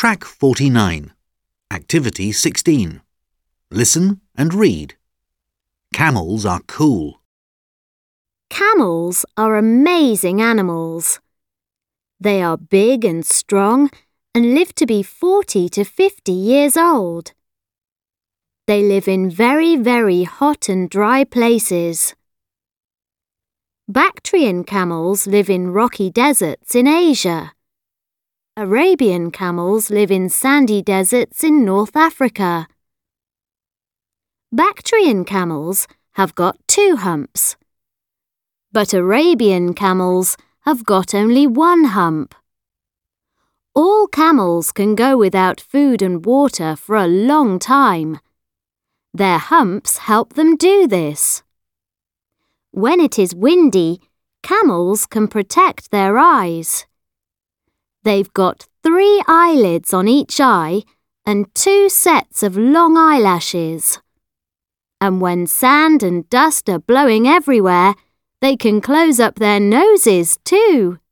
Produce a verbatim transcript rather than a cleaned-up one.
Track forty-nine. Activity sixteen. Listen and read. Camels are cool. Camels are amazing animals. They are big and strong and live to be forty to fifty years old. They live in very, very hot and dry places. Bactrian camels live in rocky deserts in Asia. Arabian camels live in sandy deserts in North Africa. Bactrian camels have got two humps, but Arabian camels have got only one hump. All camels can go without food and water for a long time. Their humps help them do this. When it is windy, camels can protect their eyes. They've got three eyelids on each eye and two sets of long eyelashes. And when sand and dust are blowing everywhere, they can close up their noses too.